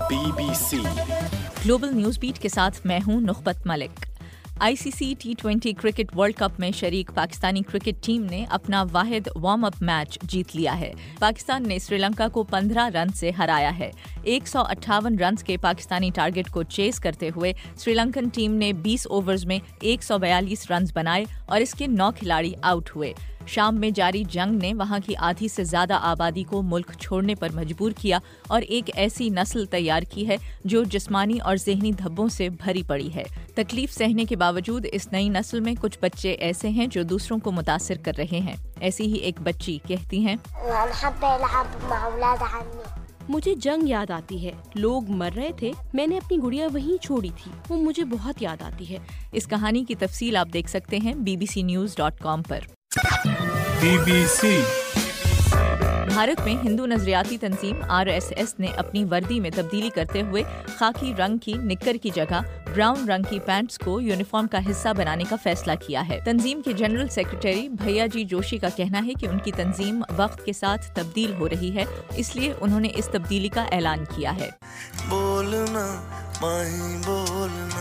BBC global news beat के साथ मैं हूं Nukhbat Malik. ICC T20 cricket world cup में शरीक पाकिस्तानी क्रिकेट टीम ने अपना वाहिद वार्म अप मैच जीत लिया है। पाकिस्तान ने श्रीलंका को 15 रन से हराया है। 158 रन के पाकिस्तानी टारगेट को चेस करते हुए श्रीलंकन टीम ने 20 ओवर्स में 142 रन बनाए और इसके 9 खिलाड़ी आउट हुए। शाम में जारी जंग ने वहां की आधी से ज्यादा आबादी को मुल्क छोड़ने पर मजबूर किया और एक ऐसी नस्ल तैयार की है जो जिस्मानी और ज़हनी धब्बों से भरी पड़ी है। तकलीफ सहने के बावजूद इस नई नस्ल में कुछ बच्चे ऐसे हैं जो दूसरों को मुतासिर कर रहे हैं। ऐसी ही एक बच्ची कहती हैं, मुझे जंग याद आती है, लोग मर रहे थे, मैंने अपनी गुड़िया वहीं छोड़ी थी, वो मुझे बहुत याद आती है। इस कहानी की तफसील आप देख सकते हैं bbcnews.com पर। BBC भारत में हिंदू नजरियाती तंजीम RSS ने अपनी वर्दी में तब्दीली करते हुए खाकी रंग की निक्कर की जगह ब्राउन रंग की पैंट्स को यूनिफॉर्म का हिस्सा बनाने का फैसला किया है। तंजीम के जनरल सेक्रेटरी भैयाजी जोशी का कहना है कि उनकी तंजीम वक्त के साथ तब्दील हो रही है, इसलिए उन्होंने इस तब्दीली का ऐलान किया है। बोलना माही बोलना,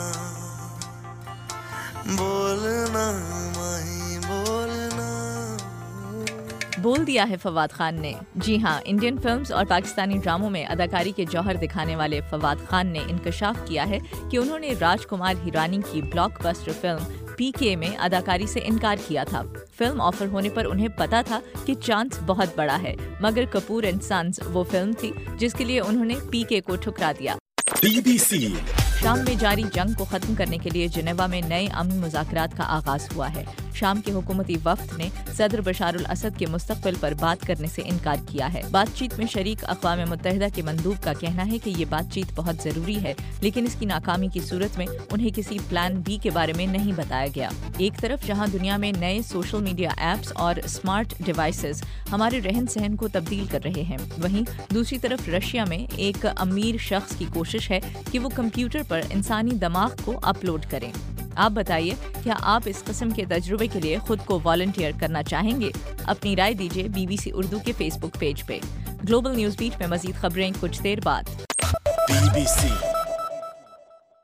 बोलना माही बोलना। बोल दिया है फवाद खान ने। जी हां, इंडियन फिल्म्स और पाकिस्तानी ड्रामों में अदाकारी के जौहर दिखाने वाले फवाद खान ने इंकशाफ किया है कि उन्होंने राजकुमार हिरानी की ब्लॉकबस्टर फिल्म PK में अदाकारी से इनकार किया था। फिल्म ऑफर होने पर उन्हें पता था कि चांस बहुत बड़ा है, मगर कपूर एंड सन्स वो फिल्म थी जिसके लिए उन्होंने PK को ठुकरा दिया। BBC शाम में जारी जंग को खत्म करने के लिए जिनेवा में नए अमन मुज़ाकरात का आगाज हुआ है। शाम के हुकूमती वफ्द ने सदर बशारुल असद के मुस्तकबिल पर बात करने से इनकार किया है। बातचीत में शरीक अक़वाम मुत्तहिदा के मंदूब का कहना है कि ये बातचीत बहुत जरूरी है, लेकिन इसकी नाकामी की सूरत में उन्हें किसी प्लान B के बारे में नहीं बताया गया। एक तरफ जहां दुनिया में नए सोशल मीडिया ऐप्स और स्मार्ट डिवाइसेस हमारे रहन सहन को तब्दील कर रहे हैं, वहीं दूसरी तरफ रशिया में एक अमीर शख्स की कोशिश है कि वो कंप्यूटर पर इंसानी दिमाग को अपलोड करें। आप बताइए, क्या आप इस किस्म के तजुर्बे के लिए खुद को वॉलंटियर करना चाहेंगे? अपनी राय दीजिए BBC उर्दू के फेसबुक पेज पे। ग्लोबल न्यूज़ बीट में मजीद खबरें कुछ देर बाद। BBC